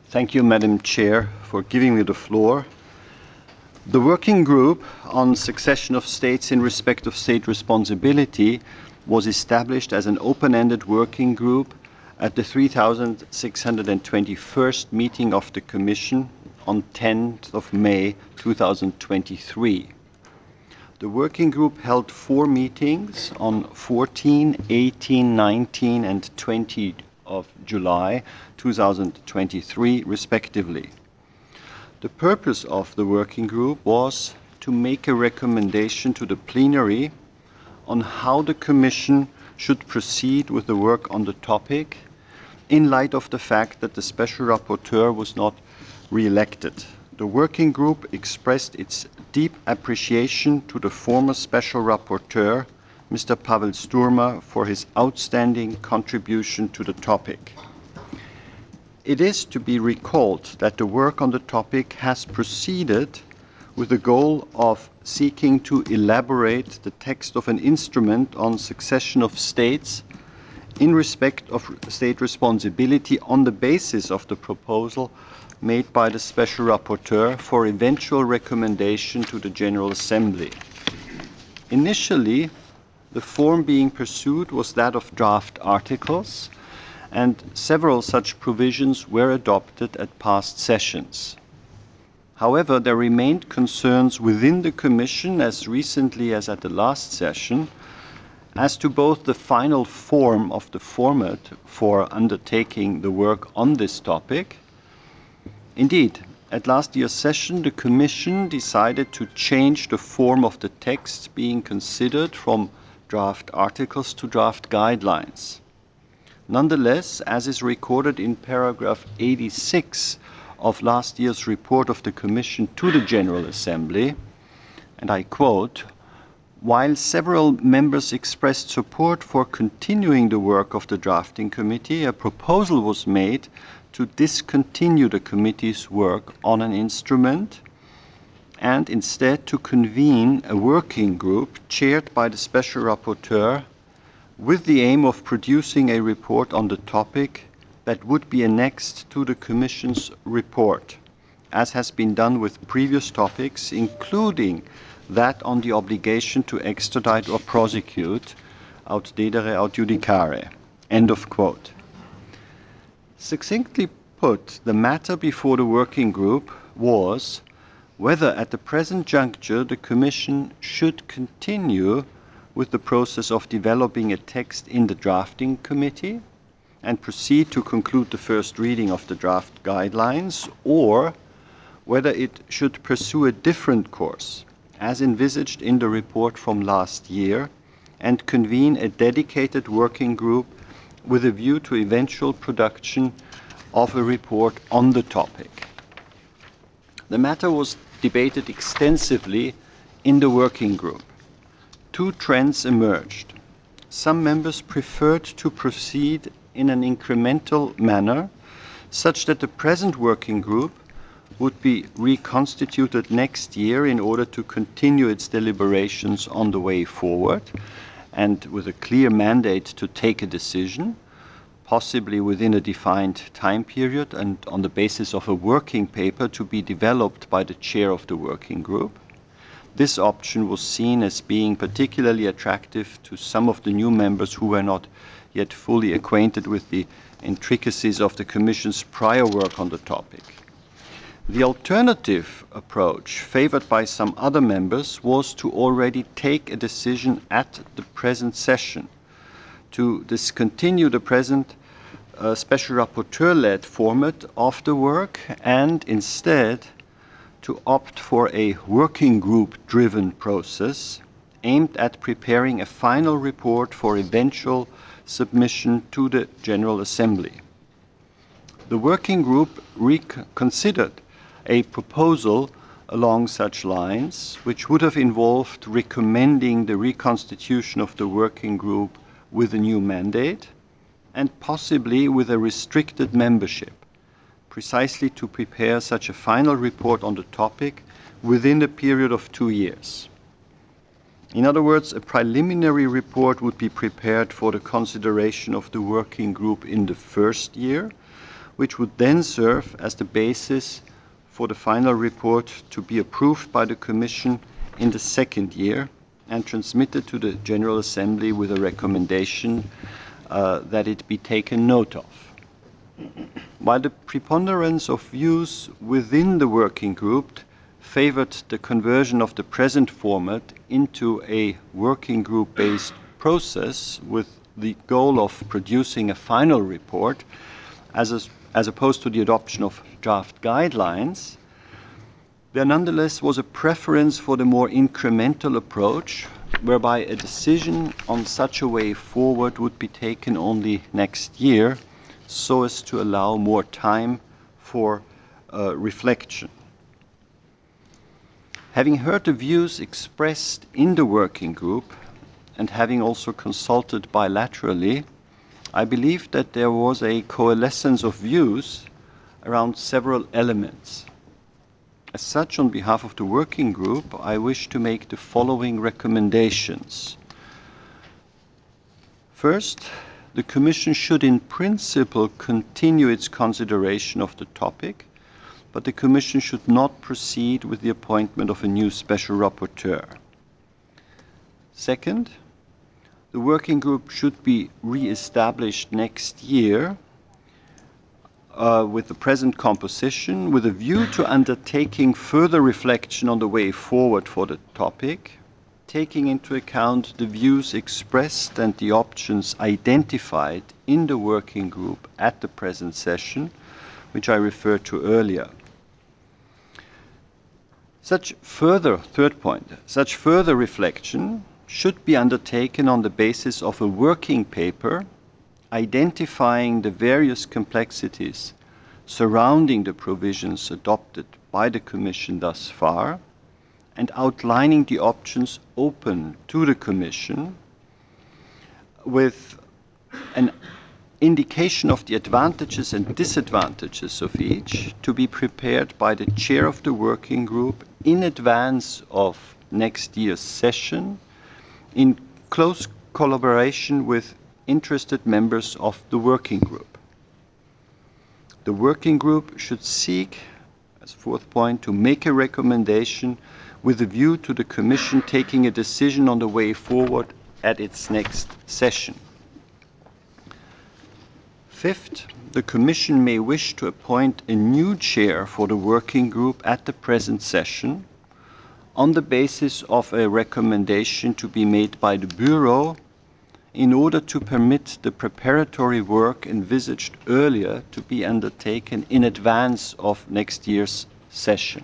Thank you, Madam Chair, for giving me the floor. The Working Group on Succession of States in Respect of State Responsibility was established as an open-ended working group at the 3621st meeting of the Commission on 10th of May 2023. The working group held 4 meetings on 14, 18, 19 and 20 of July 2023 respectively. The purpose of the working group was to make a recommendation to the plenary on how the Commission should proceed with the work on the topic in light of the fact that the Special Rapporteur was not re-elected. The working group expressed its deep appreciation to the former Special Rapporteur, Mr. Pavel Sturma, for his outstanding contribution to the topic. It is to be recalled that the work on the topic has proceeded with the goal of seeking to elaborate the text of an instrument on succession of states in respect of state responsibility on the basis of the proposal made by the Special Rapporteur for eventual recommendation to the General Assembly. Initially, the form being pursued was that of draft articles, and several such provisions were adopted at past sessions. However, there remained concerns within the Commission as recently as at the last session as to both the final form of the format for undertaking the work on this topic. Indeed, at last year's session, the Commission decided to change the form of the text being considered from draft articles to draft guidelines. Nonetheless, as is recorded in paragraph 86 of last year's report of the Commission to the General Assembly, and I quote, "While several members expressed support for continuing the work of the drafting committee, a proposal was made to discontinue the committee's work on an instrument and instead to convene a working group chaired by the Special Rapporteur with the aim of producing a report on the topic that would be annexed to the Commission's report, as has been done with previous topics, including that on the obligation to extradite or prosecute, aut dedere aut judicare." End of quote. Succinctly put, the matter before the working group was whether at the present juncture the Commission should continue with the process of developing a text in the drafting committee and proceed to conclude the first reading of the draft guidelines, or whether it should pursue a different course, as envisaged in the report from last year, and convene a dedicated working group with a view to eventual production of a report on the topic. The matter was debated extensively in the working group. 2 trends emerged. Some members preferred to proceed in an incremental manner, such that the present working group would be reconstituted next year in order to continue its deliberations on the way forward, and with a clear mandate to take a decision, possibly within a defined time period and on the basis of a working paper to be developed by the chair of the working group. This option was seen as being particularly attractive to some of the new members who were not yet fully acquainted with the intricacies of the Commission's prior work on the topic. The alternative approach favored by some other members was to already take a decision at the present session to discontinue the present Special Rapporteur-led format of the work and instead to opt for a working group-driven process aimed at preparing a final report for eventual submission to the General Assembly. The working group reconsidered a proposal along such lines, which would have involved recommending the reconstitution of the working group with a new mandate and possibly with a restricted membership, precisely to prepare such a final report on the topic within a period of 2 years. In other words, a preliminary report would be prepared for the consideration of the working group in the first year, which would then serve as the basis for the final report to be approved by the Commission in the second year and transmitted to the General Assembly with a recommendation that it be taken note of. While the preponderance of views within the working group favored the conversion of the present format into a working group-based process with the goal of producing a final report, as opposed to the adoption of draft guidelines, there nonetheless was a preference for the more incremental approach, whereby a decision on such a way forward would be taken only next year, so as to allow more time for reflection. Having heard the views expressed in the working group and having also consulted bilaterally, I believe that there was a coalescence of views around several elements. As such, on behalf of the working group, I wish to make the following recommendations. First, the Commission should in principle continue its consideration of the topic, but the Commission should not proceed with the appointment of a new special rapporteur. Second, the working group should be re-established next year with the present composition, with a view to undertaking further reflection on the way forward for the topic, taking into account the views expressed and the options identified in the working group at the present session, which I referred to earlier. Third point, such further reflection should be undertaken on the basis of a working paper identifying the various complexities surrounding the provisions adopted by the Commission thus far and outlining the options open to the Commission with an indication of the advantages and disadvantages of each to be prepared by the chair of the working group in advance of next year's session in close collaboration with interested members of the working group. The working group should seek, as fourth point, to make a recommendation with a view to the Commission taking a decision on the way forward at its next session. Fifth, the Commission may wish to appoint a new chair for the working group at the present session on the basis of a recommendation to be made by the Bureau in order to permit the preparatory work envisaged earlier to be undertaken in advance of next year's session.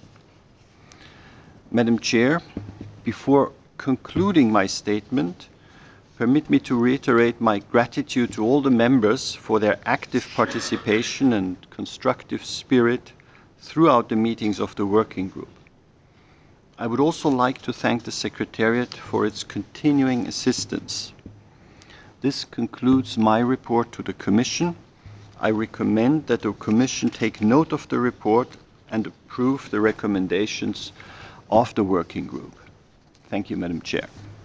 Madam Chair, before concluding my statement, permit me to reiterate my gratitude to all the members for their active participation and constructive spirit throughout the meetings of the working group. I would also like to thank the Secretariat for its continuing assistance. This concludes my report to the Commission. I recommend that the Commission take note of the report and approve the recommendations of the working group. Thank you, Madam Chair.